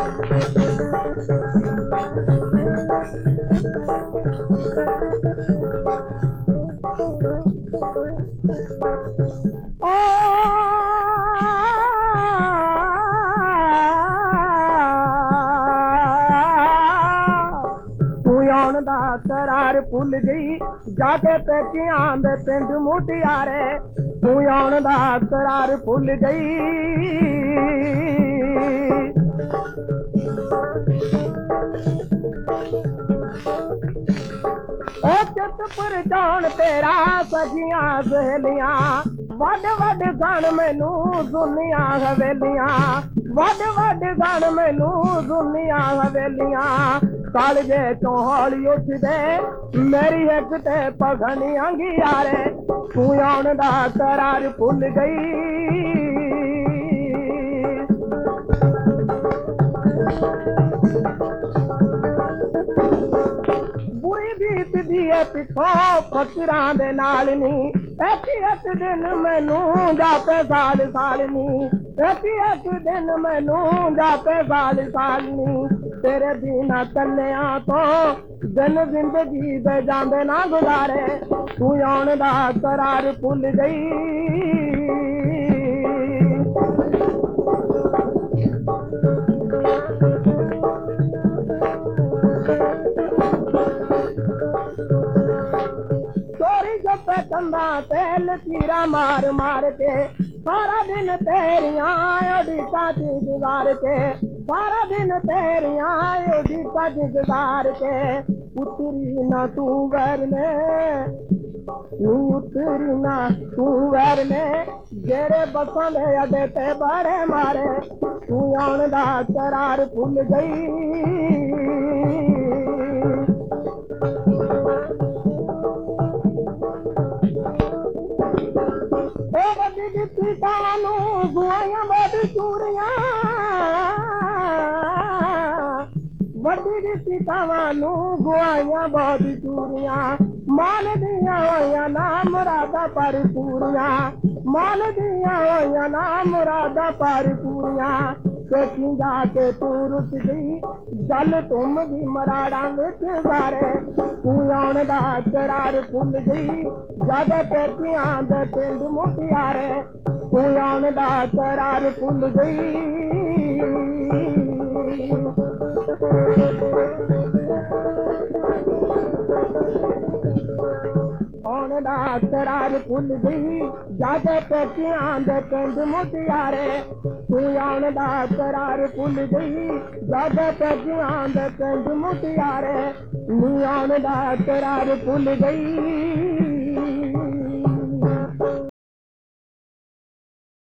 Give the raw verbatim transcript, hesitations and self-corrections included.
करार भुल गई जाके पेचियां दे पिंड मुटियारे तू आउण दा करार भुल गई चितपुर जान तेरा सखियां सहेलियां वड वड गण मैनू सुनिया हवेलियां वड वड गण मैनू सुनिया हवेलियां कालजे चों हौली उठदे मेरी एक ते पगनी अंगियारे तू आउण दा करार भुल गई बुरी बीत दी पिछों फकरां दे नाल नी एक एक दिन मैनू जापे साल साल नी एक एक दिन मैनू जापे साल साल नी तेरे बिना कन्या तो दिन जिंदगी दे जांदे ना गुजारे तू आउण दा करार भुल गई चोरी जपे कंधा तेल तीरा मार मार के सारा दिन तेरियां ओडिशा दी गुजार के सारा दिन तेरियां ओडिशा दी गुजार के उतरी ना तू वरने उतरी ना तू वरने जेरे बसां दे अड्डे ते बड़े मारे तू आउण दा करार भुल गई सीतानू गुआइयां बड़ी चूड़ियां वड्डी सीतावानू गुआइयां बड़ी चूड़ियां मान दिया होइयां ना मुरादा पर पूरियां मान दिया होइयां ना मुरादा पर पूरियां देखी जाके तू रुस गई गल तुम भी मराड़ा विच सारे तू आउण दा करार भुल गई जद पेचियां दे पिंड मुटियारे तू आउण दा करार भुल गई आउण दा करार भुल गई जद पेचियां दे पिंड मुटियारे तू आउण दा करार भुल गई जद पेचियां दे पिंड मुटियारे तू आउण दा करार भुल गई